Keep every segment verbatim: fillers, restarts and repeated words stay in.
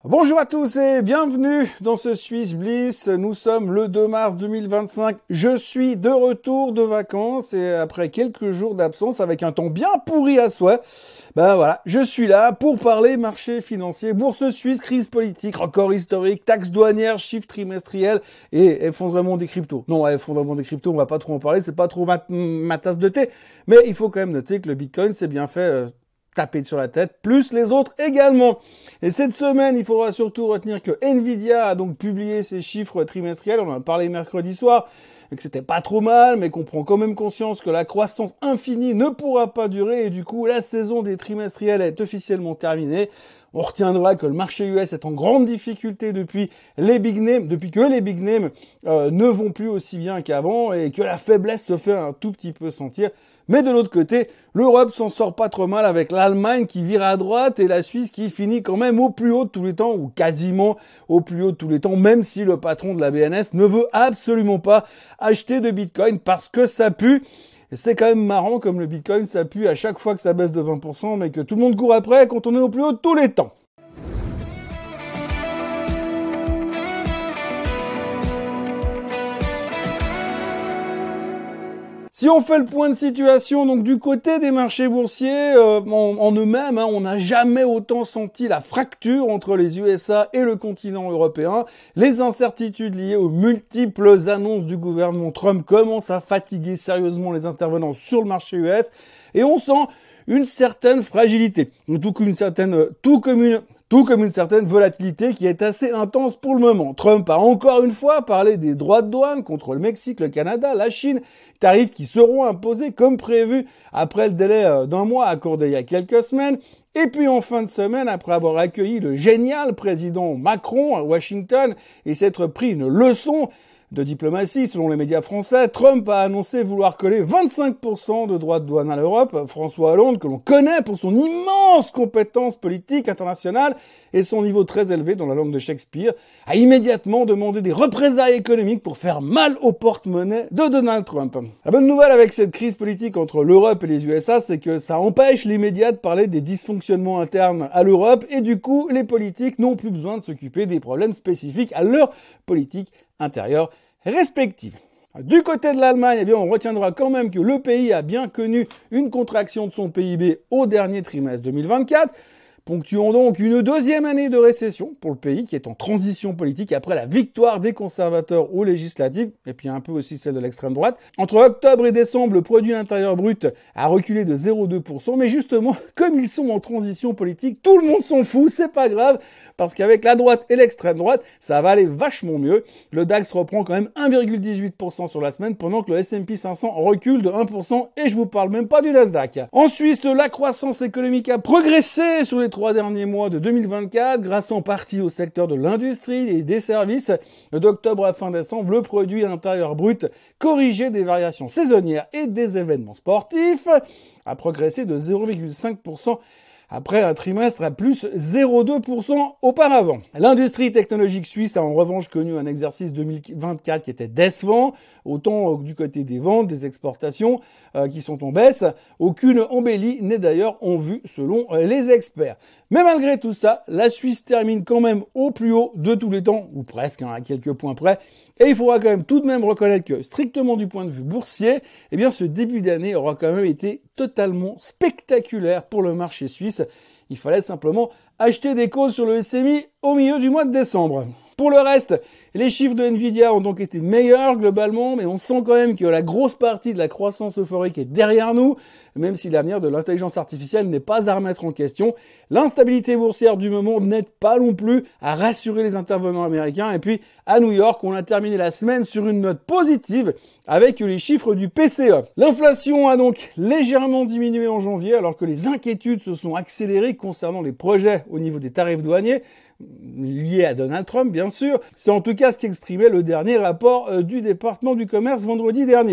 Bonjour à tous et bienvenue dans ce Swiss Bliss. Nous sommes le deux mars deux mille vingt-cinq. Je suis de retour de vacances et après quelques jours d'absence avec un temps bien pourri à souhait, ben voilà, je suis là pour parler marché financier, bourse suisse, crise politique, record historique, taxes douanières, chiffres trimestriels et effondrement des cryptos. Non, effondrement des cryptos, on va pas trop en parler, c'est pas trop ma, ma tasse de thé, mais il faut quand même noter que le Bitcoin s'est bien fait euh, taper sur la tête, plus les autres également. Et cette semaine, il faudra surtout retenir que Nvidia a donc publié ses chiffres trimestriels, on en a parlé mercredi soir, et que c'était pas trop mal, mais qu'on prend quand même conscience que la croissance infinie ne pourra pas durer, et du coup, la saison des trimestriels est officiellement terminée. On retiendra que le marché U S est en grande difficulté depuis les big names, depuis que les big names euh, ne vont plus aussi bien qu'avant et que la faiblesse se fait un tout petit peu sentir. Mais de l'autre côté, l'Europe s'en sort pas trop mal avec l'Allemagne qui vire à droite et la Suisse qui finit quand même au plus haut de tous les temps, ou quasiment au plus haut de tous les temps, même si le patron de la B N S ne veut absolument pas acheter de Bitcoin parce que ça pue. Et c'est quand même marrant comme le Bitcoin, ça pue à chaque fois que ça baisse de vingt pour cent, mais que tout le monde court après quand on est au plus haut de tous les temps. Si on fait le point de situation, donc du côté des marchés boursiers, euh, en, en eux-mêmes, hein, on n'a jamais autant senti la fracture entre les U S A et le continent européen. Les incertitudes liées aux multiples annonces du gouvernement Trump commencent à fatiguer sérieusement les intervenants sur le marché U S, et on sent une certaine fragilité, tout comme une certaine, tout comme une, tout comme une certaine volatilité qui est assez intense pour le moment. Trump a encore une fois parlé des droits de douane contre le Mexique, le Canada, la Chine, tarifs qui seront imposés comme prévu après le délai d'un mois accordé il y a quelques semaines. Et puis en fin de semaine, après avoir accueilli le génial président Macron à Washington et s'être pris une leçon de diplomatie, selon les médias français, Trump a annoncé vouloir coller vingt-cinq pour cent de droits de douane à l'Europe. François Hollande, que l'on connaît pour son immense compétence politique internationale et son niveau très élevé dans la langue de Shakespeare, a immédiatement demandé des représailles économiques pour faire mal au porte-monnaie de Donald Trump. La bonne nouvelle avec cette crise politique entre l'Europe et les U S A, c'est que ça empêche les médias de parler des dysfonctionnements internes à l'Europe et du coup, les politiques n'ont plus besoin de s'occuper des problèmes spécifiques à leur politique intérieure respectives. Du côté de l'Allemagne, eh bien, on retiendra quand même que le pays a bien connu une contraction de son P I B au dernier trimestre deux mille vingt-quatre, ponctuant donc une deuxième année de récession pour le pays qui est en transition politique après la victoire des conservateurs aux législatives, et puis un peu aussi celle de l'extrême droite. Entre octobre et décembre, le produit intérieur brut a reculé de zéro virgule deux pour cent, mais justement, comme ils sont en transition politique, tout le monde s'en fout, c'est pas grave, parce qu'avec la droite et l'extrême droite, ça va aller vachement mieux. Le DAX reprend quand même un virgule dix-huit pour cent sur la semaine, pendant que le S and P cinq cents recule de un pour cent, et je vous parle même pas du Nasdaq. En Suisse, la croissance économique a progressé sur les trois derniers mois de deux mille vingt-quatre, grâce en partie au secteur de l'industrie et des services. D'octobre à fin décembre, le produit intérieur brut, corrigé des variations saisonnières et des événements sportifs, a progressé de zéro virgule cinq pour cent après un trimestre à plus zéro virgule deux pour cent auparavant. L'industrie technologique suisse a en revanche connu un exercice deux mille vingt-quatre qui était décevant, autant du côté des ventes, des exportations euh, qui sont en baisse. Aucune embellie n'est d'ailleurs en vue selon les experts. Mais malgré tout ça, la Suisse termine quand même au plus haut de tous les temps, ou presque, hein, à quelques points près. Et il faudra quand même tout de même reconnaître que, strictement du point de vue boursier, eh bien, ce début d'année aura quand même été totalement spectaculaire pour le marché suisse. Il fallait simplement acheter des causes sur le S M I au milieu du mois de décembre. Pour le reste, les chiffres de Nvidia ont donc été meilleurs globalement, mais on sent quand même que la grosse partie de la croissance euphorique est derrière nous, même si l'avenir de l'intelligence artificielle n'est pas à remettre en question. L'instabilité boursière du moment n'aide pas non plus à rassurer les intervenants américains. Et puis, à New York, on a terminé la semaine sur une note positive avec les chiffres du P C E. L'inflation a donc légèrement diminué en janvier, alors que les inquiétudes se sont accélérées concernant les projets au niveau des tarifs douaniers, liés à Donald Trump, bien sûr. C'est en tout cas ce qu'exprimait le dernier rapport euh, du département du commerce vendredi dernier.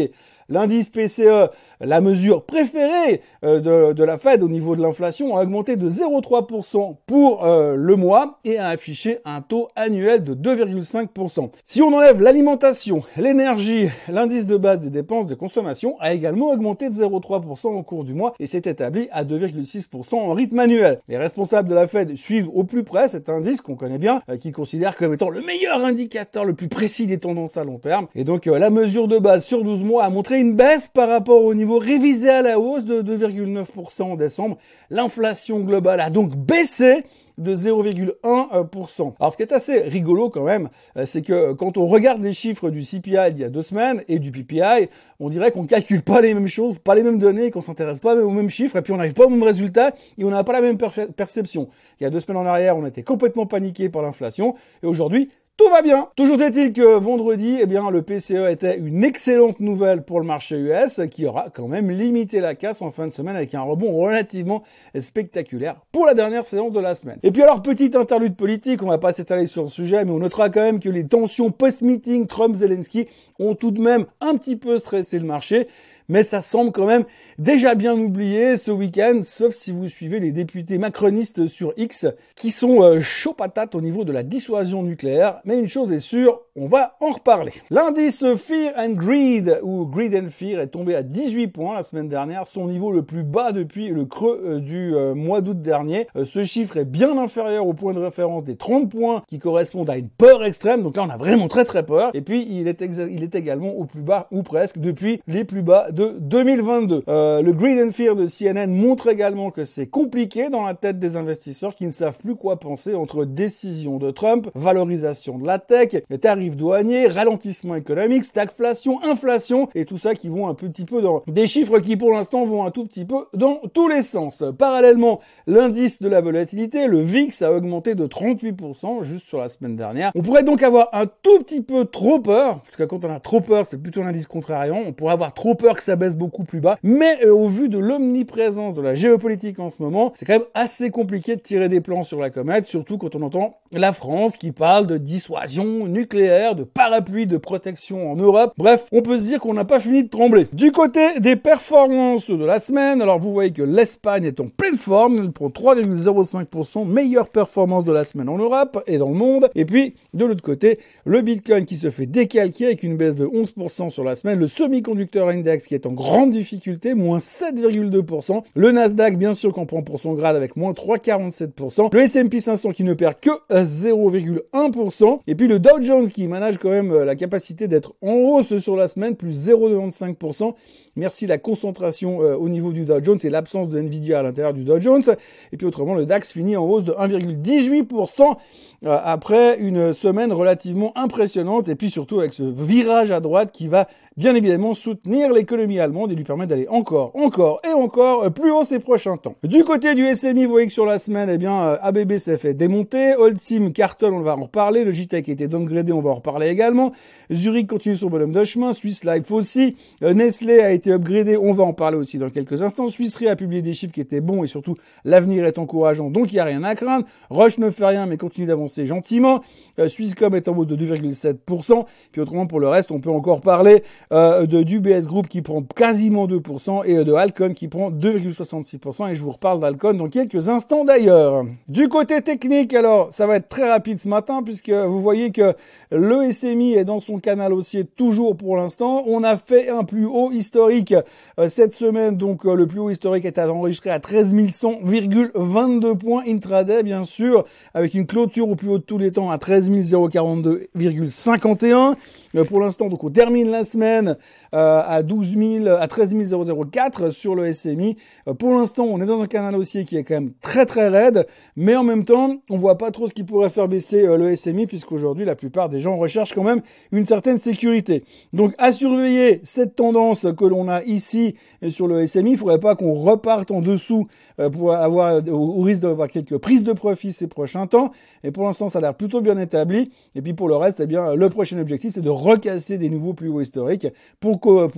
L'indice P C E, la mesure préférée euh, de, de la Fed au niveau de l'inflation, a augmenté de zéro virgule trois pour cent pour euh, le mois et a affiché un taux annuel de deux virgule cinq pour cent. Si on enlève l'alimentation, l'énergie, l'indice de base des dépenses de consommation a également augmenté de zéro virgule trois pour cent au cours du mois et s'est établi à deux virgule six pour cent en rythme annuel. Les responsables de la Fed suivent au plus près cet indice qu'on connaît bien, euh, qui considère comme étant le meilleur indicateur, le plus précis des tendances à long terme. Et donc euh, la mesure de base sur douze mois a montré une baisse par rapport au niveau révisé à la hausse de deux virgule neuf pour cent en décembre. L'inflation globale a donc baissé de zéro virgule un pour cent. Alors ce qui est assez rigolo quand même, c'est que quand on regarde les chiffres du C P I d'il y a deux semaines et du P P I, on dirait qu'on calcule pas les mêmes choses, pas les mêmes données, qu'on s'intéresse pas aux mêmes chiffres et puis on n'arrive pas au même résultat et on n'a pas la même perception. Il y a deux semaines en arrière, on était complètement paniqué par l'inflation et aujourd'hui, tout va bien. Toujours est-il que vendredi, eh bien, le P C E était une excellente nouvelle pour le marché U S qui aura quand même limité la casse en fin de semaine avec un rebond relativement spectaculaire pour la dernière séance de la semaine. Et puis alors, petite interlude politique, on va pas s'étaler sur le sujet, mais on notera quand même que les tensions post-meeting Trump-Zelensky ont tout de même un petit peu stressé le marché. Mais ça semble quand même déjà bien oublié ce week-end, sauf si vous suivez les députés macronistes sur X, qui sont euh, chauds patates au niveau de la dissuasion nucléaire. Mais une chose est sûre, on va en reparler. L'indice Fear and Greed, ou Greed and Fear, est tombé à dix-huit points la semaine dernière, son niveau le plus bas depuis le creux euh, du euh, mois d'août dernier. Euh, ce chiffre est bien inférieur au point de référence des trente points qui correspondent à une peur extrême, donc là on a vraiment très très peur. Et puis il est, il est également au plus bas, ou presque, depuis les plus bas de deux mille vingt-deux. Euh, le Greed and Fear de C N N montre également que c'est compliqué dans la tête des investisseurs qui ne savent plus quoi penser entre décision de Trump, valorisation de la tech, les tarifs douaniers, ralentissement économique, stagflation, inflation et tout ça qui vont un petit peu dans des chiffres qui pour l'instant vont un tout petit peu dans tous les sens. Parallèlement, l'indice de la volatilité, le V I X, a augmenté de trente-huit pour cent juste sur la semaine dernière. On pourrait donc avoir un tout petit peu trop peur, parce que quand on a trop peur, c'est plutôt l'indice contrariant. On pourrait avoir trop peur que ça baisse beaucoup plus bas, mais euh, au vu de l'omniprésence de la géopolitique en ce moment, c'est quand même assez compliqué de tirer des plans sur la comète, surtout quand on entend la France qui parle de dissuasion nucléaire, de parapluie de protection en Europe. Bref, on peut se dire qu'on n'a pas fini de trembler. Du côté des performances de la semaine, alors vous voyez que l'Espagne est en pleine forme, elle prend trois virgule zéro cinq pour cent, meilleure performance de la semaine en Europe et dans le monde. Et puis, de l'autre côté, le Bitcoin qui se fait décalquer avec une baisse de onze pour cent sur la semaine, le semi-conducteur index qui est en grande difficulté, moins sept virgule deux pour cent. Le Nasdaq, bien sûr, qu'on prend pour son grade avec moins trois virgule quarante-sept pour cent. Le S and P cinq cents qui ne perd que zéro virgule un pour cent. Et puis le Dow Jones qui manage quand même la capacité d'être en hausse sur la semaine, plus zéro virgule quatre-vingt-quinze pour cent. Merci la concentration euh, au niveau du Dow Jones et l'absence de Nvidia à l'intérieur du Dow Jones. Et puis autrement, le DAX finit en hausse de un virgule dix-huit pour cent euh, après une semaine relativement impressionnante. Et puis surtout avec ce virage à droite qui va bien évidemment soutenir l'économie allemande et lui permettre d'aller encore, encore et encore plus haut ces prochains temps. Du côté du S M I, vous voyez que sur la semaine, eh bien, A B B s'est fait démonter, Holcim cartonne, on va en reparler, le J T E C a été downgradé, on va en reparler également, Zurich continue son bonhomme de chemin, Swiss Life aussi, Nestlé a été upgradé, on va en parler aussi dans quelques instants, Swiss Re a publié des chiffres qui étaient bons et surtout l'avenir est encourageant, donc il n'y a rien à craindre, Roche ne fait rien mais continue d'avancer gentiment, Swisscom est en hausse de deux virgule sept pour cent, puis autrement pour le reste, on peut encore parler Euh, de d'U B S Group qui prend quasiment deux pour cent et de Alcon qui prend deux virgule soixante-six pour cent et je vous reparle d'Alcon dans quelques instants d'ailleurs. Du côté technique, alors ça va être très rapide ce matin puisque vous voyez que le S M I est dans son canal haussier toujours pour l'instant. On a fait un plus haut historique euh, cette semaine, donc euh, le plus haut historique est enregistré à treize mille cent virgule vingt-deux points intraday bien sûr, avec une clôture au plus haut de tous les temps à treize mille quarante-deux virgule cinquante et un. Euh, pour l'instant, donc on termine la semaine Euh, à douze mille, à treize mille quatre sur le S M I. Euh, pour l'instant, on est dans un canal haussier qui est quand même très très raide, mais en même temps, on voit pas trop ce qui pourrait faire baisser euh, le S M I puisqu'aujourd'hui, la plupart des gens recherchent quand même une certaine sécurité. Donc, à surveiller cette tendance que l'on a ici sur le S M I, il faudrait pas qu'on reparte en dessous euh, pour avoir, au risque d'avoir quelques prises de profit ces prochains temps. Et pour l'instant, ça a l'air plutôt bien établi. Et puis pour le reste, eh bien, le prochain objectif, c'est de recasser des nouveaux plus hauts historiques pour, pour assurer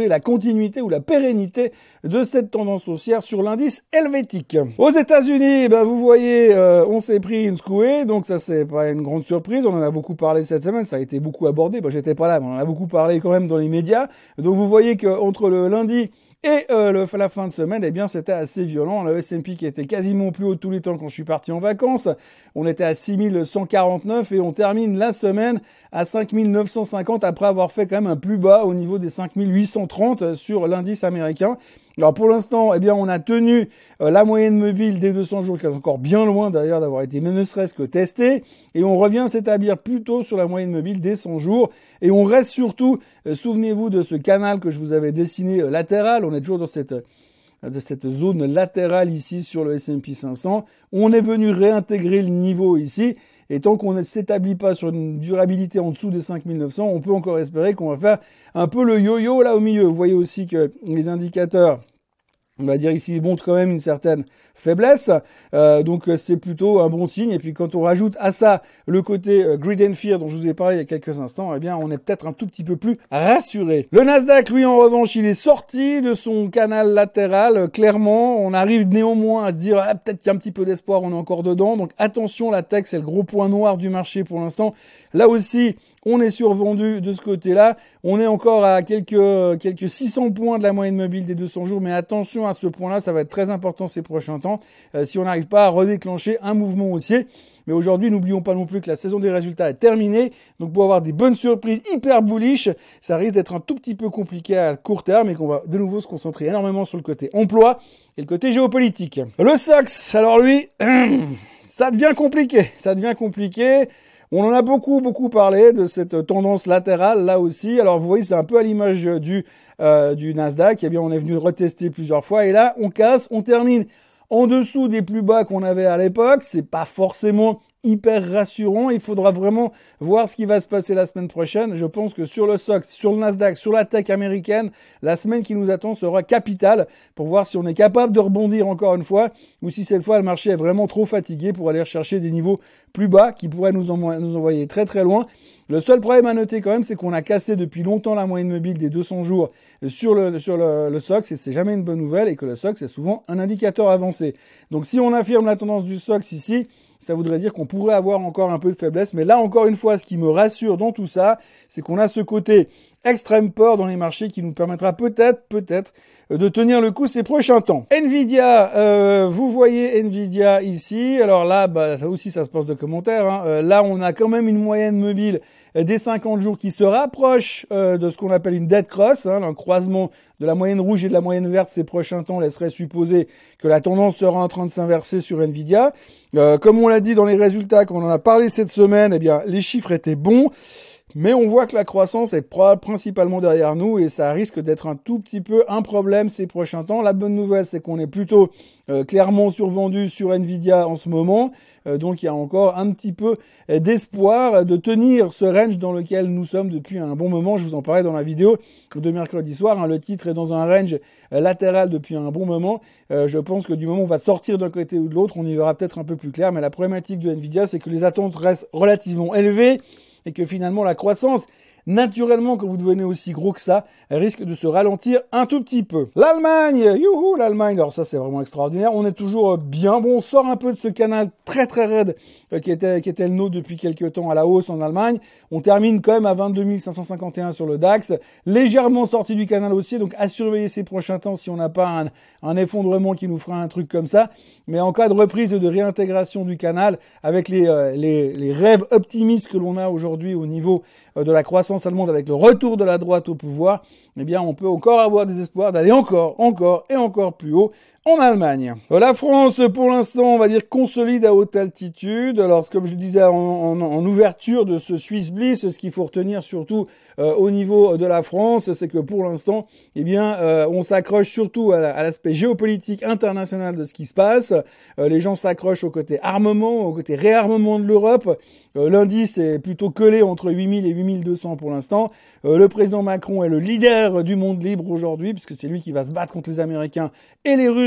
la continuité ou la pérennité de cette tendance haussière sur l'indice helvétique. Aux États-Unis, ben vous voyez, euh, on s'est pris une secouée, donc ça c'est pas une grande surprise. On en a beaucoup parlé cette semaine, ça a été beaucoup abordé. Bon, j'étais pas là, mais on en a beaucoup parlé quand même dans les médias. Donc vous voyez que entre le lundi et euh, le, la fin de semaine, eh bien, c'était assez violent. Le S and P qui était quasiment au plus haut de tous les temps quand je suis parti en vacances. On était à six mille cent quarante-neuf et on termine la semaine à cinq mille neuf cent cinquante après avoir fait quand même un plus bas au niveau des cinq mille huit cent trente sur l'indice américain. Alors pour l'instant, eh bien, on a tenu euh, la moyenne mobile des deux cents jours, qui est encore bien loin d'ailleurs d'avoir été ne serait-ce que testée, et on revient s'établir plutôt sur la moyenne mobile des cent jours, et on reste surtout, euh, souvenez-vous de ce canal que je vous avais dessiné euh, latéral, on est toujours dans cette, euh, de cette zone latérale ici sur le S and P cinq cents, on est venu réintégrer le niveau ici, et tant qu'on ne s'établit pas sur une durabilité en dessous des cinq mille neuf cents, on peut encore espérer qu'on va faire un peu le yo-yo là au milieu. Vous voyez aussi que les indicateurs, on va dire ici, montrent quand même une certaine faiblesse, euh, donc c'est plutôt un bon signe. Et puis quand on rajoute à ça le côté euh, greed and fear dont je vous ai parlé il y a quelques instants, eh bien on est peut-être un tout petit peu plus rassuré. Le Nasdaq, lui, en revanche, il est sorti de son canal latéral, euh, clairement. On arrive néanmoins à se dire, ah, peut-être qu'il y a un petit peu d'espoir, on est encore dedans. Donc attention, la tech, c'est le gros point noir du marché pour l'instant. Là aussi, on est survendu de ce côté-là. On est encore à quelques, quelques six cents points de la moyenne mobile des deux cents jours. Mais attention à ce point-là, ça va être très important ces prochains temps. Euh, si on n'arrive pas à redéclencher un mouvement haussier. Mais aujourd'hui, n'oublions pas non plus que la saison des résultats est terminée. Donc pour avoir des bonnes surprises hyper bullish, ça risque d'être un tout petit peu compliqué à court terme et qu'on va de nouveau se concentrer énormément sur le côté emploi et le côté géopolitique. Le S O X, alors lui, ça devient compliqué. Ça devient compliqué. On en a beaucoup, beaucoup parlé de cette tendance latérale là aussi. Alors vous voyez, c'est un peu à l'image du, euh, du Nasdaq. Eh bien, on est venu retester plusieurs fois et là, on casse, on termine en dessous des plus bas qu'on avait à l'époque. C'est pas forcément hyper rassurant. Il faudra vraiment voir ce qui va se passer la semaine prochaine. Je pense que sur le S O X, sur le Nasdaq, sur la tech américaine, la semaine qui nous attend sera capitale pour voir si on est capable de rebondir encore une fois ou si cette fois le marché est vraiment trop fatigué pour aller rechercher des niveaux plus bas qui pourraient nous, envo- nous envoyer très très loin. Le seul problème à noter quand même, c'est qu'on a cassé depuis longtemps la moyenne mobile des deux cents jours sur le, sur le, le S O X et c'est jamais une bonne nouvelle et que le S O X est souvent un indicateur avancé. Donc si on affirme la tendance du S O X ici, ça voudrait dire qu'on pourrait avoir encore un peu de faiblesse. Mais là, encore une fois, ce qui me rassure dans tout ça, c'est qu'on a ce côté extrême peur dans les marchés qui nous permettra peut-être, peut-être, de tenir le coup ces prochains temps. Nvidia, euh, vous voyez Nvidia ici. Alors là, bah, ça aussi, ça se passe de commentaires. Hein. Euh, là, on a quand même une moyenne mobile des cinquante jours qui se rapproche euh, de ce qu'on appelle une dead cross, hein, un croisement de la moyenne rouge et de la moyenne verte ces prochains temps laisserait supposer que la tendance sera en train de s'inverser sur Nvidia. Euh, comme on l'a dit dans les résultats, quand on en a parlé cette semaine, eh bien les chiffres étaient bons. Mais on voit que la croissance est principalement derrière nous et ça risque d'être un tout petit peu un problème ces prochains temps. La bonne nouvelle, c'est qu'on est plutôt euh, clairement survendu sur Nvidia en ce moment. Euh, donc il y a encore un petit peu d'espoir de tenir ce range dans lequel nous sommes depuis un bon moment. Je vous en parlais dans la vidéo de mercredi soir. Hein. Le titre est dans un range euh, latéral depuis un bon moment. Euh, je pense que du moment où on va sortir d'un côté ou de l'autre, on y verra peut-être un peu plus clair. Mais la problématique de Nvidia, c'est que les attentes restent relativement élevées. Et que finalement la croissance, naturellement quand vous devenez aussi gros que ça, risque de se ralentir un tout petit peu. L'Allemagne, youhou l'Allemagne, alors ça c'est vraiment extraordinaire, on est toujours bien, bon on sort un peu de ce canal très très raide euh, qui était qui était le nôtre depuis quelques temps à la hausse en Allemagne, on termine quand même à vingt-deux mille cinq cent cinquante et un sur le DAX, légèrement sorti du canal haussier, donc à surveiller ces prochains temps si on n'a pas un, un effondrement qui nous fera un truc comme ça, mais en cas de reprise et de réintégration du canal, avec les, euh, les, les rêves optimistes que l'on a aujourd'hui au niveau euh, de la croissance allemande avec le retour de la droite au pouvoir, eh bien, on peut encore avoir des espoirs d'aller encore, encore et encore plus haut en Allemagne. La France, pour l'instant, on va dire consolide à haute altitude. Alors, comme je le disais en, en, en ouverture de ce Swiss Bliss, ce qu'il faut retenir surtout euh, au niveau de la France, c'est que pour l'instant, eh bien, euh, on s'accroche surtout à, à l'aspect géopolitique international de ce qui se passe. Euh, les gens s'accrochent au côté armement, au côté réarmement de l'Europe. Euh, L'indice est plutôt collé entre huit mille et huit mille deux cents pour l'instant. Euh, le président Macron est le leader du monde libre aujourd'hui, puisque c'est lui qui va se battre contre les Américains et les Russes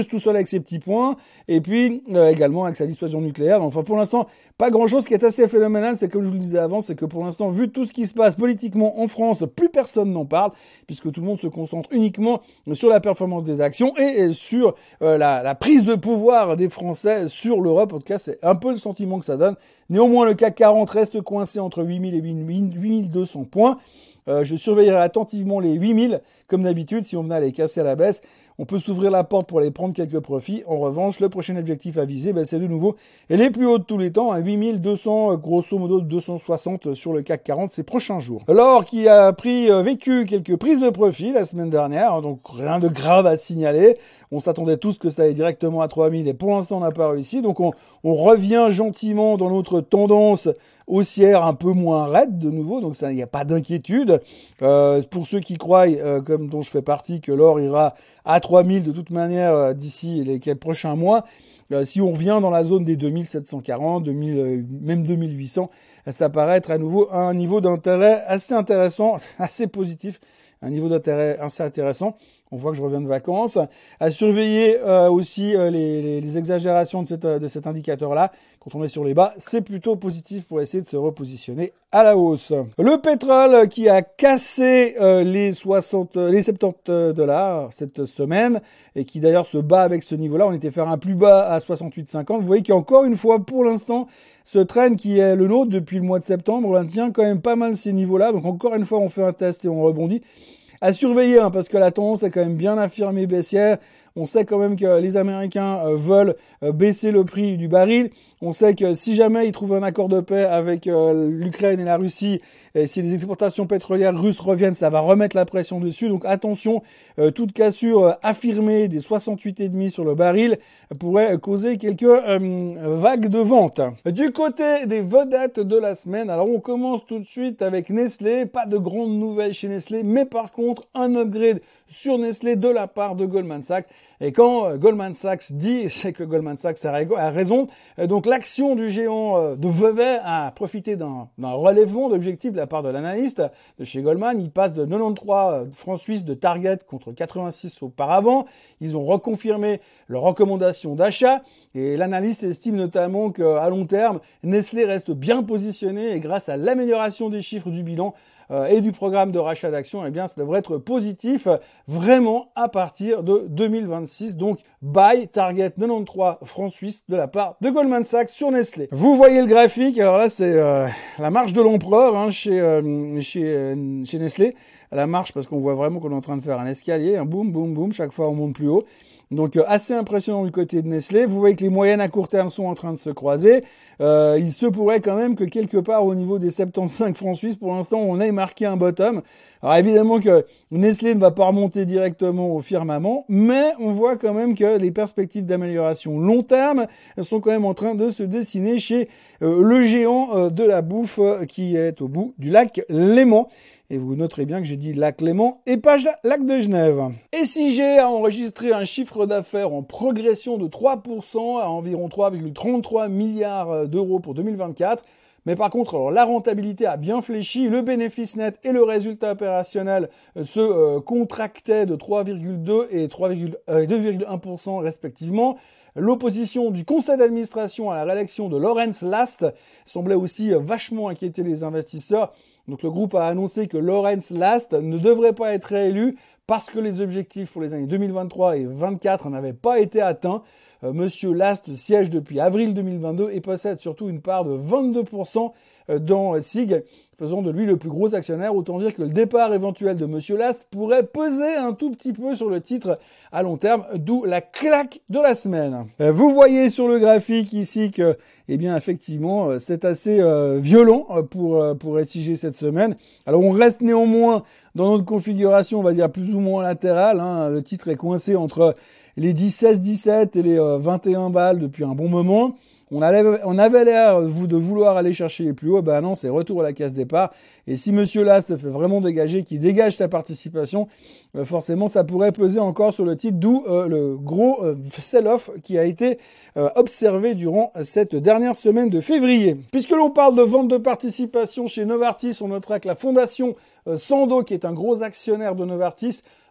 russe tout seul avec ses petits points, et puis euh, également avec sa dissuasion nucléaire. Enfin, pour l'instant, pas grand-chose. Ce qui est assez phénoménal, c'est comme je vous le disais avant, c'est que pour l'instant, vu tout ce qui se passe politiquement en France, plus personne n'en parle, puisque tout le monde se concentre uniquement sur la performance des actions et sur euh, la, la prise de pouvoir des Français sur l'Europe. En tout cas, c'est un peu le sentiment que ça donne. Néanmoins, le C A C quarante reste coincé entre huit mille et huit mille deux cents points. Euh, je surveillerai attentivement les huit mille, comme d'habitude, si on venait à les casser à la baisse. On peut s'ouvrir la porte pour aller prendre quelques profits. En revanche, le prochain objectif à viser, ben, c'est de nouveau les plus hauts de tous les temps, à huit mille deux cents, grosso modo deux cent soixante sur le C A C quarante ces prochains jours. L'or qui a pris, euh, vécu quelques prises de profit la semaine dernière, hein, donc rien de grave à signaler. On s'attendait tous que ça allait directement à trois mille et pour l'instant on n'a pas réussi. Donc on, on revient gentiment dans notre tendance haussière un peu moins raide de nouveau, donc il n'y a pas d'inquiétude. Euh, pour ceux qui croient, euh, comme dont je fais partie, que l'or ira à trois mille de toute manière euh, d'ici les quelques prochains mois, euh, si on revient dans la zone des deux mille sept cent quarante, deux mille, euh, même deux mille huit cents, ça paraît être à nouveau un niveau d'intérêt assez intéressant, assez positif, un niveau d'intérêt assez intéressant. On voit que je reviens de vacances. À surveiller euh, aussi euh, les, les, les exagérations de, cette, de cet indicateur-là. Quand on est sur les bas, c'est plutôt positif pour essayer de se repositionner à la hausse. Le pétrole qui a cassé euh, les soixante, les soixante-dix dollars cette semaine et qui d'ailleurs se bat avec ce niveau-là. On était faire un plus bas à soixante-huit cinquante. Vous voyez qu'encore une fois, pour l'instant, ce trend qui est le nôtre depuis le mois de septembre, on tient quand même pas mal ces niveaux-là. Donc encore une fois, on fait un test et on rebondit. À surveiller, hein, parce que la tendance est quand même bien affirmée baissière. On sait quand même que les Américains euh, veulent euh, baisser le prix du baril. On sait que si jamais ils trouvent un accord de paix avec euh, l'Ukraine et la Russie, et si les exportations pétrolières russes reviennent, ça va remettre la pression dessus. Donc attention, euh, toute cassure euh, affirmée des soixante-huit virgule cinq sur le baril pourrait causer quelques euh, vagues de vente. Du côté des vedettes de la semaine, alors on commence tout de suite avec Nestlé. Pas de grandes nouvelles chez Nestlé, mais par contre un upgrade sur Nestlé de la part de Goldman Sachs. Et quand euh, Goldman Sachs dit, c'est que Goldman Sachs a raison. Euh, donc l'action du géant euh, de Vevey a profité d'un relèvement d'objectifs de la part de l'analyste de chez Goldman. Il passe de quatre-vingt-treize francs suisses de target contre quatre-vingt-six auparavant. Ils ont reconfirmé leurs recommandations d'achat. Et l'analyste estime notamment qu'à long terme, Nestlé reste bien positionné et grâce à l'amélioration des chiffres du bilan, Euh, et du programme de rachat d'actions, eh bien, ça devrait être positif vraiment à partir de deux mille vingt-six. Donc, buy target quatre-vingt-treize francs suisses de la part de Goldman Sachs sur Nestlé. Vous voyez le graphique. Alors là, c'est euh, la marche de l'empereur hein, chez, euh, chez, euh, chez Nestlé. La marche parce qu'on voit vraiment qu'on est en train de faire un escalier. Un boum, boum, boum. Chaque fois, on monte plus haut. Donc euh, assez impressionnant du côté de Nestlé. Vous voyez que les moyennes à court terme sont en train de se croiser. Euh, il se pourrait quand même que quelque part au niveau des soixante-quinze francs suisses, pour l'instant, on ait marqué un bottom. Alors évidemment que Nestlé ne va pas remonter directement au firmament, mais on voit quand même que les perspectives d'amélioration long terme sont quand même en train de se dessiner chez euh, le géant euh, de la bouffe euh, qui est au bout du lac Léman. Et vous noterez bien que j'ai dit lac Léman et pas lac de Genève. Et si j'ai enregistré un chiffre d'affaires en progression de trois pour cent à environ trois virgule trente-trois milliards d'euros pour deux mille vingt-quatre, mais par contre, alors, la rentabilité a bien fléchi, le bénéfice net et le résultat opérationnel se euh, contractaient de trois virgule deux et deux virgule un pour cent respectivement. L'opposition du conseil d'administration à la réélection de Lawrence Last semblait aussi vachement inquiéter les investisseurs. Donc le groupe a annoncé que Lawrence Last ne devrait pas être réélu parce que les objectifs pour les années deux mille vingt-trois et deux mille vingt-quatre n'avaient pas été atteints. Euh, Monsieur Last siège depuis avril deux mille vingt-deux et possède surtout une part de vingt-deux pour cent dans S I G, faisant de lui le plus gros actionnaire. Autant dire que le départ éventuel de Monsieur Last pourrait peser un tout petit peu sur le titre à long terme, d'où la claque de la semaine. Vous voyez sur le graphique ici que, eh bien, effectivement, c'est assez euh, violent pour, pour S I G cette semaine. Alors, on reste néanmoins dans notre configuration, on va dire, plus ou moins latérale. Hein. Le titre est coincé entre les dix-sept dix-sept et les euh, vingt et un balles depuis un bon moment. On, allait, on avait l'air vous de vouloir aller chercher les plus hauts, ben non, c'est retour à la case départ. Et si Monsieur là se fait vraiment dégager, qui dégage sa participation, euh, forcément ça pourrait peser encore sur le titre, d'où euh, le gros euh, sell-off qui a été euh, observé durant cette dernière semaine de février. Puisque l'on parle de vente de participation chez Novartis, on notera que la fondation euh, Sando, qui est un gros actionnaire de Novartis,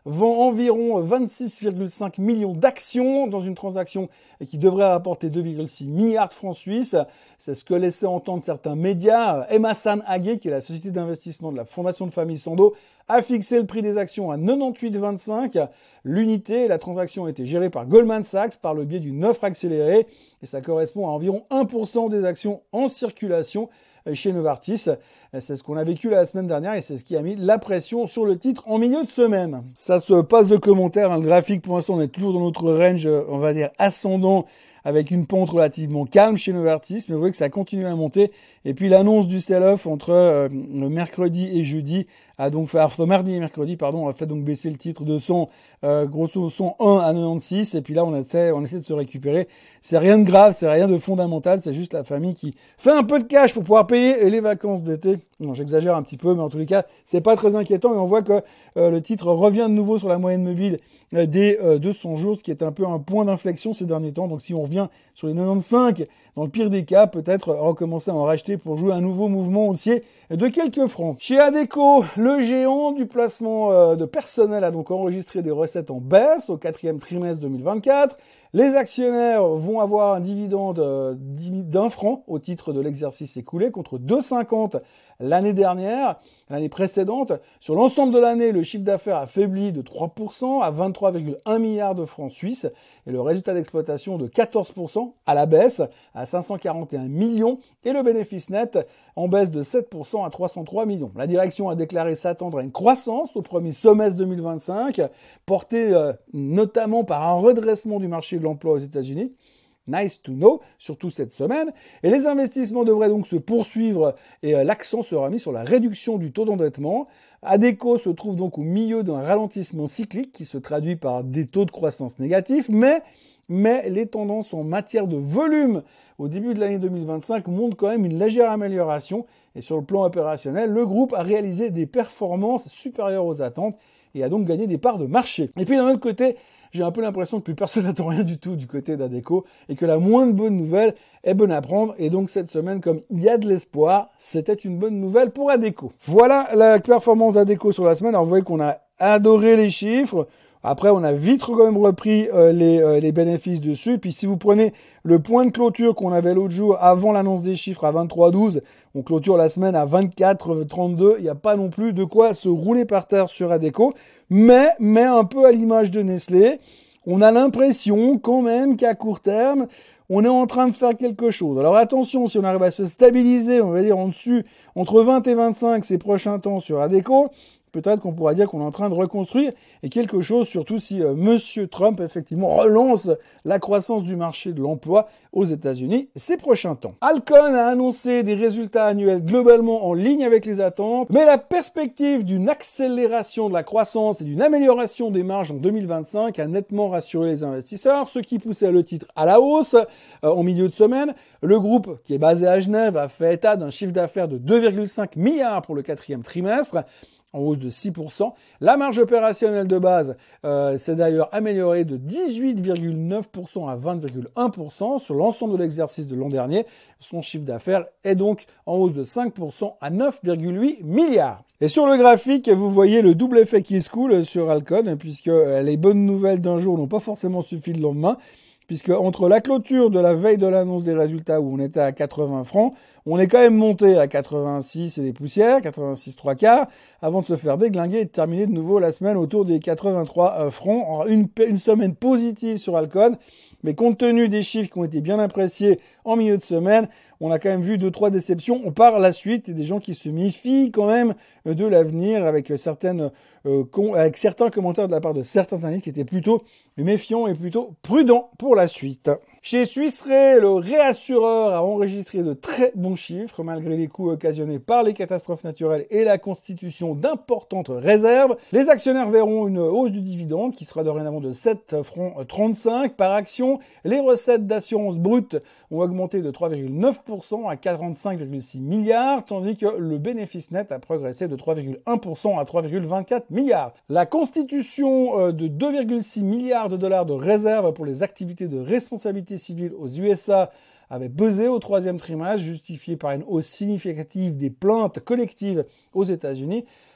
vend environ vingt-six virgule cinq millions d'actions dans une transaction qui devrait rapporter deux virgule six milliards de francs suisses. C'est ce que laissaient entendre certains médias. Emerson A G, qui est la société d'investissement de la Fondation de famille Sando, a fixé le prix des actions à quatre-vingt-dix-huit virgule vingt-cinq l'unité. La transaction a été gérée par Goldman Sachs par le biais d'une offre accélérée et ça correspond à environ un pour cent des actions en circulation chez Novartis. C'est ce qu'on a vécu la semaine dernière et c'est ce qui a mis la pression sur le titre en milieu de semaine. Ça se passe de commentaires. Le graphique, pour l'instant, on est toujours dans notre range, on va dire, ascendant, avec une pente relativement calme chez Novartis, mais vous voyez que ça continue à monter. Et puis l'annonce du sell-off entre euh, le mercredi et jeudi a donc fait, enfin mardi et mercredi, pardon, a fait donc baisser le titre de cent, euh, grosso cent un à quatre-vingt-seize. Et puis là, on essaie, on essaie de se récupérer. C'est rien de grave, c'est rien de fondamental, c'est juste la famille qui fait un peu de cash pour pouvoir payer les vacances d'été. Non, j'exagère un petit peu, mais en tous les cas, c'est pas très inquiétant. Et on voit que euh, le titre revient de nouveau sur la moyenne mobile euh, des euh, deux cents jours, ce qui est un peu un point d'inflexion ces derniers temps. Donc si on revient sur les quatre-vingt-quinze, dans le pire des cas, peut-être recommencer à en racheter pour jouer un nouveau mouvement haussier de quelques francs. Chez Adecco, le géant du placement euh, de personnel a donc enregistré des recettes en baisse au quatrième trimestre deux mille vingt-quatre. Les actionnaires vont avoir un dividende euh, d'un franc au titre de l'exercice écoulé contre deux virgule cinquante l'année dernière, l'année précédente. Sur l'ensemble de l'année, le chiffre d'affaires a faibli de trois pour cent à vingt-trois virgule un milliards de francs suisses et le résultat d'exploitation de quatorze pour cent à la baisse à cinq cent quarante et un millions et le bénéfice net en baisse de sept pour cent à trois cent trois millions. La direction a déclaré s'attendre à une croissance au premier semestre deux mille vingt-cinq, portée euh, notamment par un redressement du marché de l'emploi aux États-Unis. Nice to know, surtout cette semaine. Et les investissements devraient donc se poursuivre et euh, l'accent sera mis sur la réduction du taux d'endettement. Adecco se trouve donc au milieu d'un ralentissement cyclique qui se traduit par des taux de croissance négatifs, mais, mais les tendances en matière de volume au début de l'année deux mille vingt-cinq montrent quand même une légère amélioration. Et sur le plan opérationnel, le groupe a réalisé des performances supérieures aux attentes et a donc gagné des parts de marché. Et puis d'un autre côté, j'ai un peu l'impression que plus personne n'attend rien du tout du côté d'Adecco et que la moindre bonne nouvelle est bonne à prendre. Et donc cette semaine, comme il y a de l'espoir, c'était une bonne nouvelle pour Adecco. Voilà la performance d'Adecco sur la semaine. Alors vous voyez qu'on a adoré les chiffres. Après, on a vite quand même repris euh, les, euh, les bénéfices dessus. Puis si vous prenez le point de clôture qu'on avait l'autre jour avant l'annonce des chiffres à vingt-trois douze, on clôture la semaine à vingt-quatre trente-deux. Il n'y a pas non plus de quoi se rouler par terre sur Adecco. Mais, mais un peu à l'image de Nestlé, on a l'impression quand même qu'à court terme, on est en train de faire quelque chose. Alors attention, si on arrive à se stabiliser, on va dire en dessus, entre vingt et vingt-cinq ces prochains temps sur Adecco, peut-être qu'on pourra dire qu'on est en train de reconstruire et quelque chose, surtout si euh, Monsieur Trump, effectivement, relance la croissance du marché de l'emploi aux États-Unis ces prochains temps. Alcon a annoncé des résultats annuels globalement en ligne avec les attentes, mais la perspective d'une accélération de la croissance et d'une amélioration des marges en deux mille vingt-cinq a nettement rassuré les investisseurs, ce qui poussait le titre à la hausse euh, en milieu de semaine. Le groupe, qui est basé à Genève, a fait état d'un chiffre d'affaires de deux virgule cinq milliards pour le quatrième trimestre, en hausse de six pour cent. La marge opérationnelle de base euh, s'est d'ailleurs améliorée de dix-huit virgule neuf pour cent à vingt virgule un pour cent sur l'ensemble de l'exercice de l'an dernier. Son chiffre d'affaires est donc en hausse de cinq pour cent à neuf virgule huit milliards. Et sur le graphique, vous voyez le double effet qui se coule sur Alcon, puisque les bonnes nouvelles d'un jour n'ont pas forcément suffi le lendemain. Puisque entre la clôture de la veille de l'annonce des résultats où on était à quatre-vingts francs, on est quand même monté à quatre-vingt-six et des poussières, quatre-vingt-six trois quarts, avant de se faire déglinguer et de terminer de nouveau la semaine autour des quatre-vingt-trois francs. Une, une semaine positive sur Alcon, mais compte tenu des chiffres qui ont été bien appréciés en milieu de semaine, on a quand même vu deux, trois déceptions. On part à la suite et des gens qui se méfient quand même de l'avenir avec certaines, euh, con, avec certains commentaires de la part de certains analystes qui étaient plutôt méfiants et plutôt prudents pour la suite. Chez Swiss Re, le réassureur a enregistré de très bons chiffres malgré les coûts occasionnés par les catastrophes naturelles et la constitution d'importantes réserves. Les actionnaires verront une hausse du dividende qui sera dorénavant de sept francs trente-cinq par action. Les recettes d'assurance brutes ont augmenté de trois virgule neuf pour cent à quarante-cinq virgule six milliards, tandis que le bénéfice net a progressé de trois virgule un pour cent à trois virgule vingt-quatre milliards. La constitution de deux virgule six milliards de dollars de réserves pour les activités de responsabilité civile aux U S A avait pesé au troisième trimestre, justifié par une hausse significative des plaintes collectives aux États-Unis.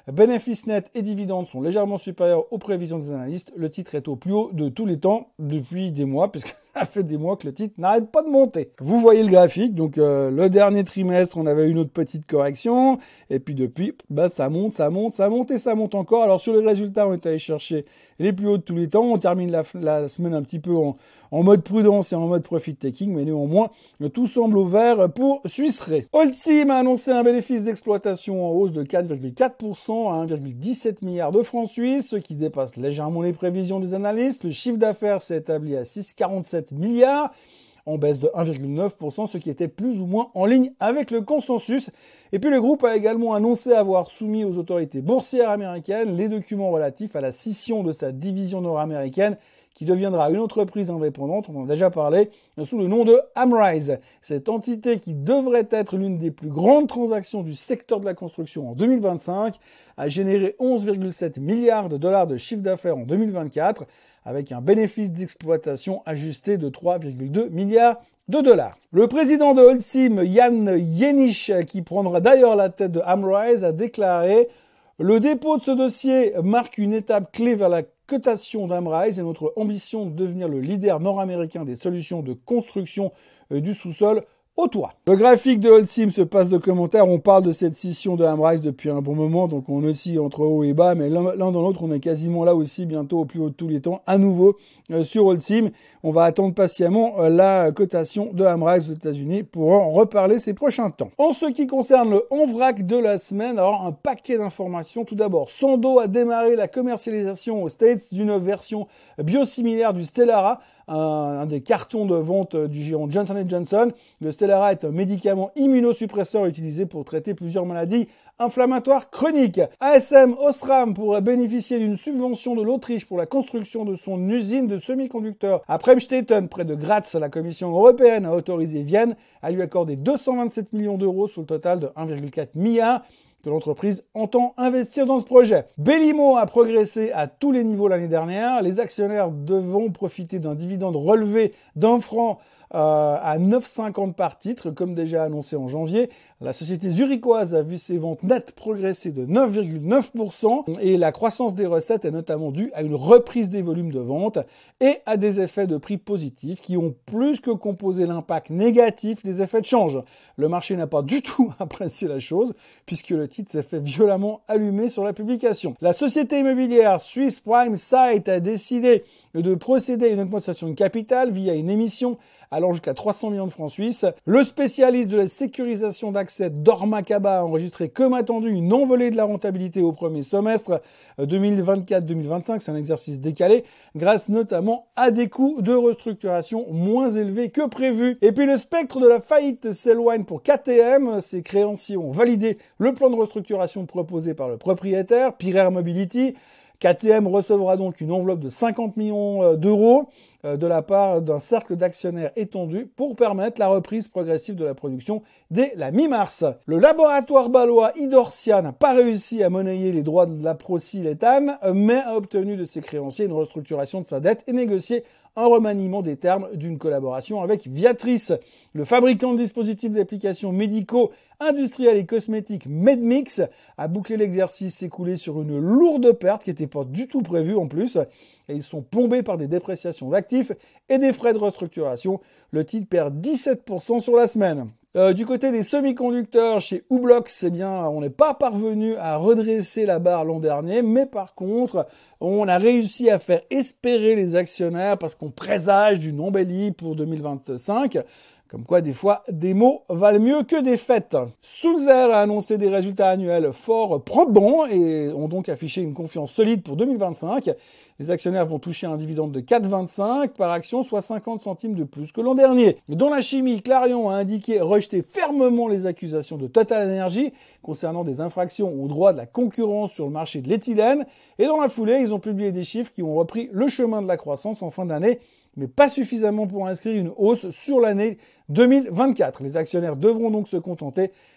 Bénéfices nets et dividendes sont légèrement supérieurs aux prévisions des analystes. Le titre est au plus haut de tous les temps depuis des mois, puisque ça fait des mois que le titre n'arrête pas de monter. Vous voyez le graphique, donc euh, le dernier trimestre, on avait une autre petite correction, et puis depuis, bah, ça monte, ça monte, ça monte et ça monte encore. Alors sur les résultats, on est allé chercher les plus hauts de tous les temps. On termine la, la semaine un petit peu en, en mode prudence et en mode profit taking, mais néanmoins, tout semble au vert pour Swiss Re. Holcim a annoncé un bénéfice d'exploitation en hausse de quatre virgule quatre pour cent à un virgule dix-sept milliard de francs suisses, ce qui dépasse légèrement les prévisions des analystes. Le chiffre d'affaires s'est établi à six virgule quarante-sept milliards, en baisse de un virgule neuf pour cent, ce qui était plus ou moins en ligne avec le consensus. Et puis le groupe a également annoncé avoir soumis aux autorités boursières américaines les documents relatifs à la scission de sa division nord-américaine, qui deviendra une entreprise indépendante, on en a déjà parlé, sous le nom de Amrise. Cette entité, qui devrait être l'une des plus grandes transactions du secteur de la construction en deux mille vingt-cinq, a généré onze virgule sept milliards de dollars de chiffre d'affaires en deux mille vingt-quatre, avec un bénéfice d'exploitation ajusté de trois virgule deux milliards de dollars. Le président de Holcim, Jan Jenisch, qui prendra d'ailleurs la tête de Amrise, a déclaré « Le dépôt de ce dossier marque une étape clé vers la cotation d'Amrise et notre ambition de devenir le leader nord-américain des solutions de construction du sous-sol au toit. » Le graphique de Holcim se passe de commentaires. On parle de cette scission de Amrise depuis un bon moment, donc on oscille entre haut et bas, mais l'un dans l'autre, on est quasiment là aussi, bientôt au plus haut de tous les temps, à nouveau euh, sur Holcim. On va attendre patiemment euh, la cotation de Amrise aux États-Unis pour en reparler ces prochains temps. En ce qui concerne le en vrac de la semaine, alors un paquet d'informations. Tout d'abord, Sandoz a démarré la commercialisation aux States d'une version biosimilaire du Stelara, un, un des cartons de vente du géant Johnson and Johnson. Le Stelara est un médicament immunosuppresseur utilisé pour traiter plusieurs maladies inflammatoires chroniques. A S M Osram pourrait bénéficier d'une subvention de l'Autriche pour la construction de son usine de semi-conducteurs. À Premstetten, près de Graz, la Commission européenne a autorisé Vienne à lui accorder deux cent vingt-sept millions d'euros sur le total de un virgule quatre milliard que l'entreprise entend investir dans ce projet. Belimo a progressé à tous les niveaux l'année dernière. Les actionnaires devront profiter d'un dividende relevé d'un franc euh, à neuf virgule cinquante par titre, comme déjà annoncé en janvier. La société zurichoise a vu ses ventes nettes progresser de neuf virgule neuf pour cent et la croissance des recettes est notamment due à une reprise des volumes de vente et à des effets de prix positifs qui ont plus que compensé l'impact négatif des effets de change. Le marché n'a pas du tout apprécié la chose puisque le titre s'est fait violemment allumer sur la publication. La société immobilière Swiss Prime Site a décidé de procéder à une augmentation de capital via une émission allant jusqu'à trois cents millions de francs suisses. Le spécialiste de la sécurisation d'accès Dormakaba a enregistré comme attendu une envolée de la rentabilité au premier semestre deux mille vingt-quatre deux mille vingt-cinq, c'est un exercice décalé, grâce notamment à des coûts de restructuration moins élevés que prévu. Et puis le spectre de la faillite s'éloigne pour K T M, ses créanciers ont validé le plan de restructuration proposé par le propriétaire, Pyrer Mobility. K T M recevra donc une enveloppe de cinquante millions d'euros de la part d'un cercle d'actionnaires étendu pour permettre la reprise progressive de la production dès la mi-mars. Le laboratoire bâlois Idorsia n'a pas réussi à monnayer les droits de la Procylethane, mais a obtenu de ses créanciers une restructuration de sa dette et négocié un remaniement des termes d'une collaboration avec Viatris. Le fabricant de dispositifs d'applications médicaux, industriels et cosmétiques Medmix a bouclé l'exercice écoulé sur une lourde perte qui n'était pas du tout prévue en plus. Et ils sont plombés par des dépréciations d'actifs et des frais de restructuration. Le titre perd dix-sept pour cent sur la semaine. Euh, du côté des semi-conducteurs, chez Ublox, eh bien, on n'est pas parvenu à redresser la barre l'an dernier, mais par contre, on a réussi à faire espérer les actionnaires parce qu'on présage d'une embellie pour deux mille vingt-cinq. Comme quoi, des fois, des mots valent mieux que des faits. Sulzer a annoncé des résultats annuels fort probants et ont donc affiché une confiance solide pour deux mille vingt-cinq. Les actionnaires vont toucher un dividende de quatre virgule vingt-cinq par action, soit cinquante centimes de plus que l'an dernier. Dans la chimie, Clarion a indiqué rejeter fermement les accusations de Total Energy concernant des infractions au droit de la concurrence sur le marché de l'éthylène. Et dans la foulée, ils ont publié des chiffres qui ont repris le chemin de la croissance en fin d'année, mais pas suffisamment pour inscrire une hausse sur l'année deux mille vingt-quatre. Les actionnaires devront donc se contenter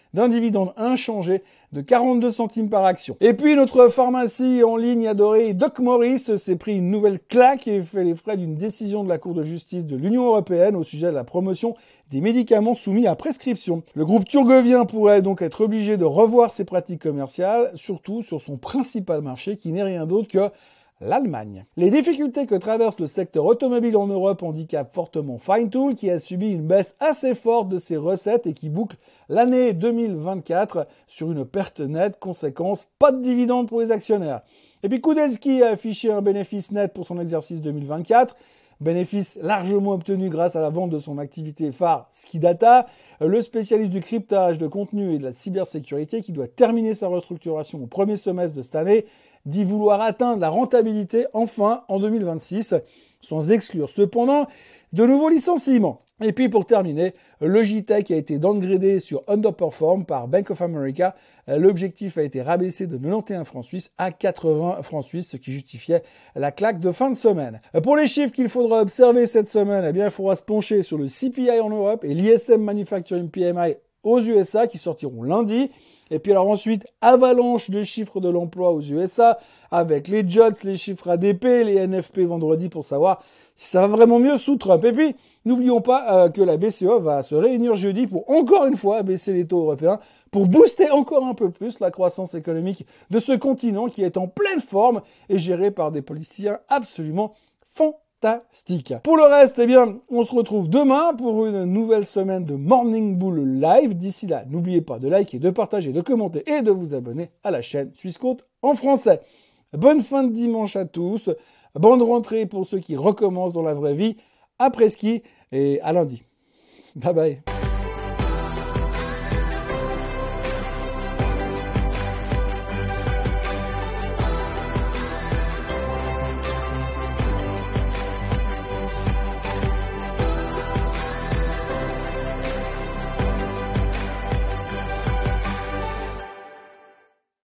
d'un dividende inchangé de quarante-deux centimes par action. Et puis notre pharmacie en ligne adorée DocMorris s'est pris une nouvelle claque et fait les frais d'une décision de la Cour de justice de l'Union européenne au sujet de la promotion des médicaments soumis à prescription. Le groupe turgovien pourrait donc être obligé de revoir ses pratiques commerciales, surtout sur son principal marché qui n'est rien d'autre que l'Allemagne. Les difficultés que traverse le secteur automobile en Europe handicapent fortement Feintool qui a subi une baisse assez forte de ses recettes et qui boucle l'année deux mille vingt-quatre sur une perte nette, conséquence, pas de dividendes pour les actionnaires. Et puis Kudelski a affiché un bénéfice net pour son exercice deux mille vingt-quatre, bénéfice largement obtenu grâce à la vente de son activité phare Skidata, le spécialiste du cryptage de contenu et de la cybersécurité qui doit terminer sa restructuration au premier semestre de cette année, dit vouloir atteindre la rentabilité enfin en deux mille vingt-six, sans exclure cependant de nouveaux licenciements. Et puis pour terminer, Logitech a été downgradé sur Underperform par Bank of America. L'objectif a été rabaissé de quatre-vingt-onze francs suisses à quatre-vingts francs suisses, ce qui justifiait la claque de fin de semaine. Pour les chiffres qu'il faudra observer cette semaine, eh bien, il faudra se pencher sur le C P I en Europe et l'I S M Manufacturing P M I aux U S A qui sortiront lundi. Et puis alors ensuite, avalanche de chiffres de l'emploi aux U S A, avec les J O T S, les chiffres A D P, les N F P vendredi pour savoir si ça va vraiment mieux sous Trump. Et puis, n'oublions pas euh, que la B C E va se réunir jeudi pour encore une fois baisser les taux européens, pour booster encore un peu plus la croissance économique de ce continent qui est en pleine forme et géré par des politiciens absolument fantastiques. Pour le reste, eh bien, on se retrouve demain pour une nouvelle semaine de Morning Bull Live. D'ici là, n'oubliez pas de liker, de partager, de commenter et de vous abonner à la chaîne Swissquote en français. Bonne fin de dimanche à tous. Bonne rentrée pour ceux qui recommencent dans la vraie vie. Après ski et à lundi. Bye bye.